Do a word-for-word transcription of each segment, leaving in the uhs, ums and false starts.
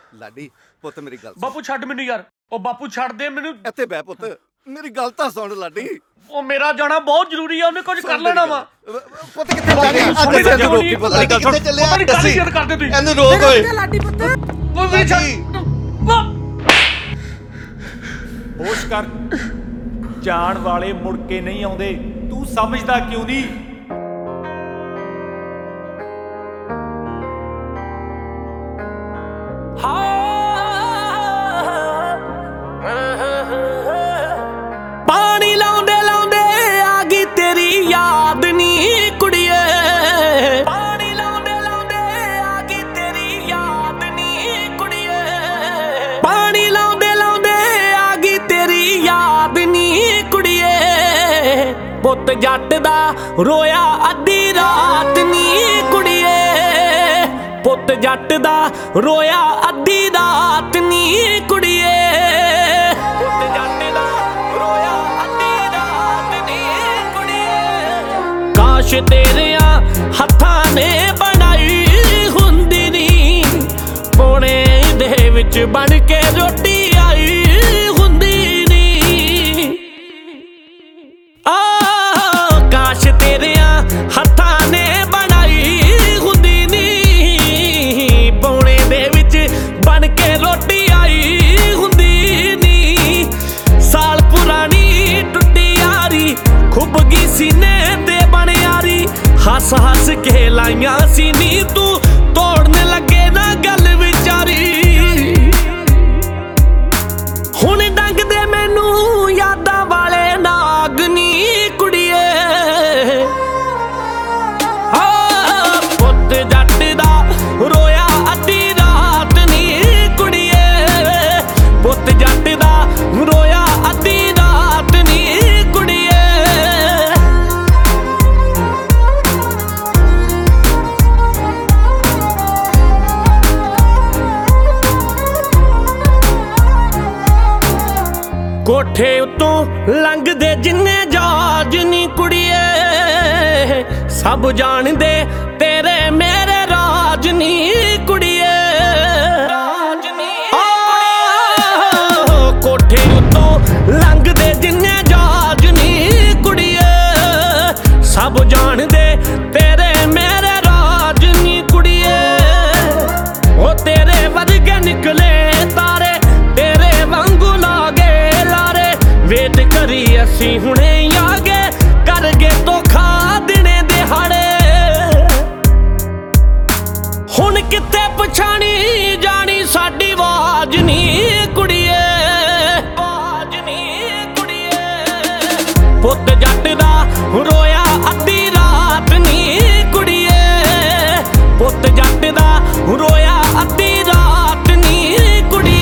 ਲਾਡੀ ਪੁੱਤ ਮੇਰੀ ਗੱਲ ਸੁਣ। ਬਾਪੂ ਛੱਡ ਮੈਨੂੰ ਯਾਰ, ਉਹ ਬਾਪੂ ਛੱਡ ਦੇ ਮੈਨੂੰ। ਇੱਥੇ ਬਹਿ ਪੁੱਤ, ਮੇਰੀ ਗੱਲ ਤਾਂ ਸੁਣ ਲਾਡੀ। ਉਹ ਮੇਰਾ ਜਾਣਾ ਬਹੁਤ ਜ਼ਰੂਰੀ ਆ, ਉਹਨੇ ਕੁਝ ਕਰ ਲੈਣਾ ਵਾ। ਪੁੱਤ ਕਿੱਥੇ ਚੱਲੇ ਆ? ਸੁਣੀ ਅੱਜ ਤਾਂ ਰੋਕੀ ਪਤਾ ਕਿੱਥੇ ਕਿੱਥੇ ਚੱਲੇ ਆ? ਪਤਾ ਨਹੀਂ ਕਾਹਦੀ ਸ਼ੇਅਰ ਕਰਦੇ ਤੁਸੀਂ। ਇਹਨੂੰ ਰੋਕ ਓਏ। ਲਾਡੀ ਪੁੱਤ ਕੋਈ ਵੀ ਛੱਡ ਵਾਹ। ਹੋਸ਼ ਕਰ, ਜਾਣ ਵਾਲੇ ਮੁੜ ਕੇ ਨਹੀਂ ਆਉਂਦੇ, ਤੂੰ ਸਮਝਦਾ ਕਿਉਂ ਨਹੀਂ? ਪਾਣੀ ਲਾਉਂਦੇ ਲਾਉਂਦੇ ਆ ਗਈ ਤੇਰੀ ਯਾਦ ਨੀ ਕੁੜੀਏ, ਪਾਣੀ ਲਾਉਂਦੇ ਲਾਉਂਦੇ ਆ ਗਈ ਤੇਰੀ ਯਾਦ ਨੀ ਕੁੜੀਏ, ਪਾਣੀ ਲਾਉਂਦੇ ਲਾਉਂਦੇ ਆ ਗਈ ਤੇਰੀ ਯਾਦ ਨੀ ਕੁੜੀਏ, ਪੁੱਤ ਜੱਟ ਦਾ ਰੋਇਆ ਅੱਧੀ ਰਾਤ ਨੀ ਕੁੜੀਏ, ਪੁੱਤ ਜੱਟ ਦਾ ਰੋਇਆ ਅੱਧੀ ਰਾਤ ਨੀ ਕੁੜੀਏ, ਪੁੱਤ ਜੱਟ ਦਾ ਰੋਇਆ ਅੱਧੀ ਰਾਤ ਨੀ ਕੁੜੀਏ। ਕਾਸ਼ ਤੇਰਿਆਂ ਹੱਥਾਂ ਨੇ ਬਣਾਈ ਹੁੰਦੀ ਨੀ, ਪੋਣੇ ਦੇ ਵਿੱਚ ਬਣ ਕੇ ਰੋਟੀ ਆਈ ਹੁੰਦੀ ਨੀ। ਆ ਕਾਸ਼ ਤੇਰਿਆਂ ਹੱਥਾਂ ਨੇ ਬਣਾਈ ਹੁੰਦੀ ਨੀ, ਪੌਣੇ ਦੇ ਵਿੱਚ ਬਣ ਕੇ ਰੋਟੀ ਆਈ ਹੁੰਦੀ ਨੀ। ਸਾਲ ਪੁਰਾਣੀ ਟੁੱਟੀ ਯਾਰੀ ਖੁੱਭ ਗਈ ਸੀਨੇ ਤੇ ਬਣ ਯਾਰੀ, ਹੱਸ ਹੱਸ ਕੇ ਲਾਈਆਂ ਸੀ ਨੀ ਤੂੰ ਤੋੜਨ ਲੱਗੇ ਨਾ ਗੱਲ ਵਿਚਾਰੀ। ਹੁਣ ਡੰਗਦੇ ਮੈਨੂੰ ਯਾਦਾਂ ਵਾਲੇ ਨਾਗ ਨੀ ਕੁੜੀਏ, ਆ ਪੁੱਤ ਜੱਟ ਦਾ ਰੋਇਆ ਅੱਧੀ ਰਾਤ ਨੀ ਕੁੜੀਏ, ਪੁੱਤ ਜੱਟ ਦਾ ਰੋਇਆ ਅੱਧੀ ਰਾਤ ਨੀ ਕੁੜੀਏ। ਕੋਠੇ ਉੱਤੋਂ ਲੰਘਦੇ ਜਿੰਨੇ ਜਹਾਜ਼ ਨੀ ਕੁੜੀਏ, ਸਭ ਜਾਣਦੇ ਤੇਰੇ ਮੇਰੇ ਰਾਜ ਨੀ ਕੁੜੀਏ, ਰਾਜ ਨੀ ਕੁੜੀਏ। ਕੋਠੇ ਉੱਤੋਂ ਲੰਘਦੇ ਜਿੰਨੇ ਜਹਾਜ਼ ਨੀ ਕੁੜੀਏ, ਸਭ ਜਾਣਦੇ ਤੇਰੇ ਮੇਰੇ ਰਾਜ ਨੀ ਕੁੜੀਏ। ਉਹ ਤੇਰੇ ਵਰਗੇ ਨਿਕਲੇ ਤਾਰੇ, ਤੇਰੇ ਵਾਂਗੂ ਲਾਗੇ ਲਾਰੇ, ਵੇਟ ਕਰੀ ਅਸੀਂ ਹੁਣੇ ਆਗੇ ਕਰਗੇ ਧੋਖਾ ਦਿਨੇ ਦਿਹਾੜੇ। ਹੁਣ ਕਿੱਥੇ ਪਛਾਣੀ ਜਾਣੀ ਸਾਡੀ ਆਵਾਜ਼ ਨੀ ਕੁੜੀਏ, ਆਵਾਜ਼ ਨੀ ਕੁੜੀਏ, ਪੁੱਤ ਜੱਟ ਦਾ ਰੋਇਆ ਅੱਧੀ ਰਾਤ ਨੀ ਕੁੜੀਏ, ਪੁੱਤ ਜੱਟ ਦਾ ਰੋਇਆ ਅੱਧੀ ਰਾਤ ਨੀ ਕੁੜੀਏ।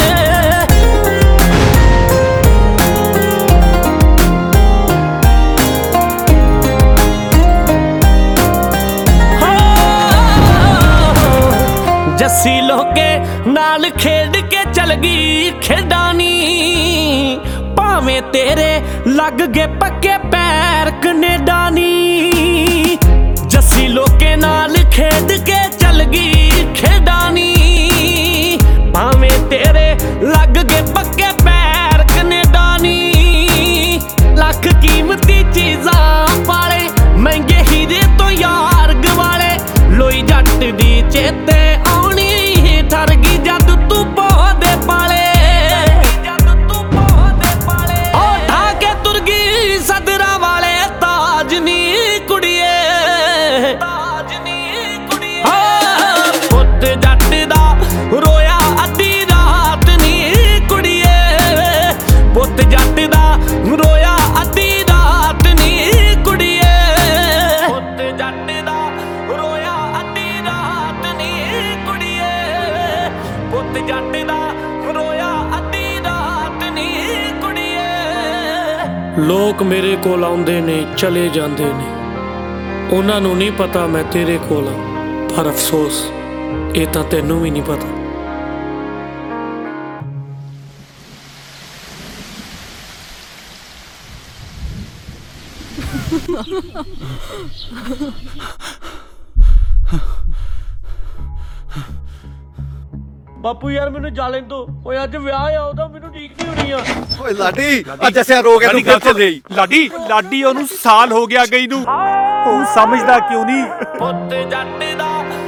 ਜੱਸੀ ਲੋਕੇ ਨਾਲ ਖੇਡ ਕੇ ਚਲ ਗਈ ਖੇਡਾਂ ਨੀ, ਭਾਵੇਂ ਤੇਰੇ ਲੱਗ ਗਏ ਪੱਕੇ ਪੈਰ ਕਨੇਡਾ ਨੀ। ਜੱਸੀ ਲੋਕੇ ਨਾਲ ਖੇਡ ਕੇ ਚਲ ਗਈ ਖੇਡਾਂ ਨੀ, ਭਾਵੇਂ ਤੇਰੇ ਲੱਗ ਗਏ ਪੱਕੇ ਪੈਰ ਕਨੇਡਾ ਨੀ। ਲੱਖ ਕੀਮਤੀ ਚੀਜ਼ਾਂ ਪਾਲੇ, ਮਹਿੰਗੇ ਹੀਰੇ ਤੋਂ ਯਾਰ ਗਵਾਲੇ, ਲੋਈ ਜੱਟ ਦੀ ਚੇਤੇ ਆਉਣੀ ਠਰ ਗਈ ਜਦ ਤੂੰ ਪੌਦੇ ਪਾਲੇ, ਜਦ ਤੂੰ ਪੌਦੇ ਪਾਲੇ। ਉਹ ਢਾ ਕੇ ਤੁਰ ਗਈ ਸਦਰਾਂ ਵਾਲੇ ਤਾਜ ਨੀ ਕੁੜੀਏ, ਤਾਜ ਨੀ ਕੁੜੀਏ। ਪੁੱਤ ਜੱਟ ਦਾ ਰੋਇਆ ਅੱਧੀ ਰਾਤ ਨੀ ਕੁੜੀਏ, ਪੁੱਤ ਜੱਟ ਦਾ ਰੋਇਆ ਅੱਧੀ ਰਾਤ ਨੀ ਕੁੜੀਏ, ਪੁੱਤ ਜੱਟ ਦਾ ਰੋਇਆ ਅੱਧੀ ਰਾਤ ਨੀ ਕੁੜੀਏ, ਪੁੱਤ ਜੱਟ ਦਾ ਰੋਇਆ ਅੱਧੀ ਰਾਤ ਨੀ ਕੁੜੀਏ। ਲੋਕ ਮੇਰੇ ਕੋਲ ਆਉਂਦੇ ਨੇ ਚਲੇ ਜਾਂਦੇ ਨੇ, ਉਹਨਾਂ ਨੂੰ ਨਹੀਂ ਪਤਾ ਮੈਂ ਤੇਰੇ ਕੋਲ ਆ, ਪਰ ਅਫਸੋਸ ਇਹ ਤਾਂ ਤੈਨੂੰ ਵੀ ਨਹੀਂ ਪਤਾ। ਬਾਪੂ ਯਾਰ ਮੈਨੂੰ ਜਾ ਲੈਣ ਦੋ। ਓਏ ਅੱਜ ਵਿਆਹ ਆ ਉਹਦਾ, ਮੈਨੂੰ ਠੀਕ ਨਹੀਂ ਹੋਣੀ ਆ। ਓਏ ਲਾਡੀ ਅੱਜ ਅਸਿਆ ਰੋ ਗਿਆ ਤੂੰ ਗੱਲ ਕਿੱਥੇ ਲਈ ਲਾਡੀ ਲਾਡੀ ਉਹਨੂੰ ਸਾਲ ਹੋ ਗਿਆ ਗਈ ਨੂੰ। ਤੂੰ ਸਮਝਦਾ ਕਿਉਂ ਨਹੀਂ? ਪੁੱਤ ਜੱਟ ਦਾ